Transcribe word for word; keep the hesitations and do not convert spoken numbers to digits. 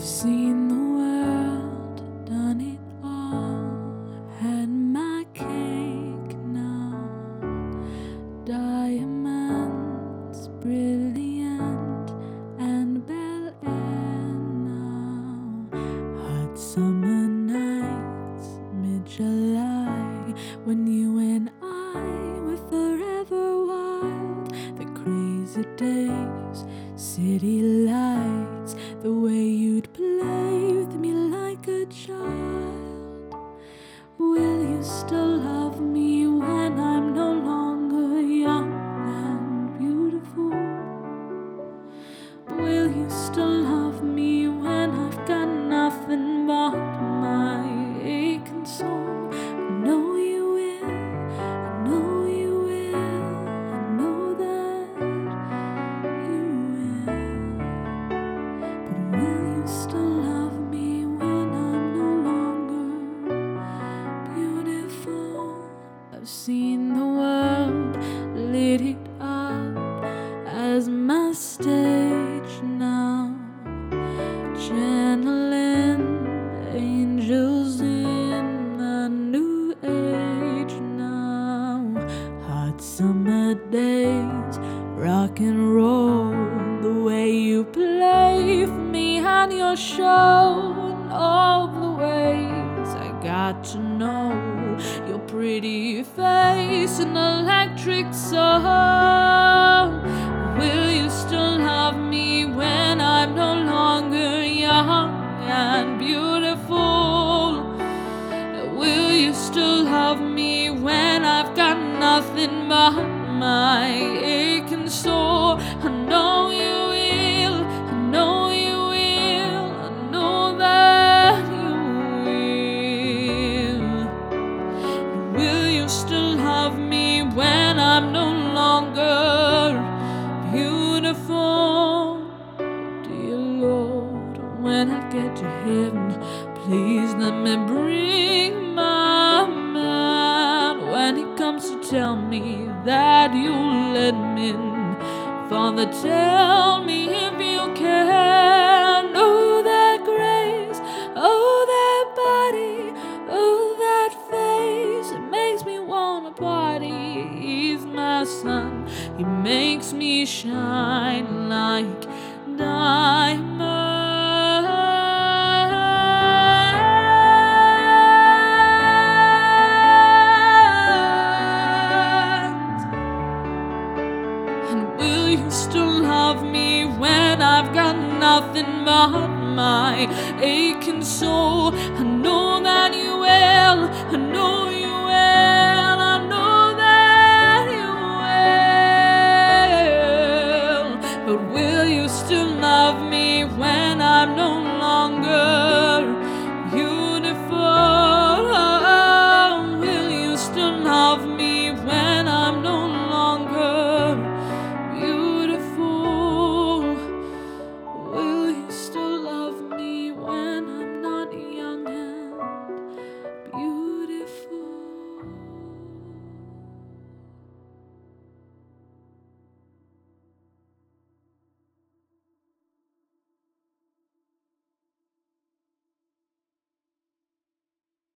seen the world, done it all, had my cake now. Diamonds, brilliant, and Bel Air now. Hot summer nights, mid-July, when you and I were forever wild. The crazy days, city lights, the way you'd play with me like a child. Will you still love me when I'm no longer young and beautiful? Will you still love me when I've got nothing but my aching soul? I know you will, I know you will, I know that you will. But will you still love me when I'm no longer beautiful? I've seen the world, lit it up as my stage now, channeling angels in the new age now. Hot summer days, rock and roll, the way you play for me and your show, and all the ways I got to know your pretty face and electric soul. Will you still love me when I'm no longer young and beautiful? Will you still love me when I've got nothing but my aching soul? I know you will, I know you will, I know that you will. Will you still love me when I'm no longer beautiful? Dear Lord, when I get to heaven, please let me bring my man. When he comes to tell me that you'll let me in, Father, tell me if you can. Oh, that grace, oh, that body, oh, that face, it makes me wanna party. He's my sun, he makes me shine like diamonds. And will you still love me when I've got nothing but my aching soul? I know that you will, I know you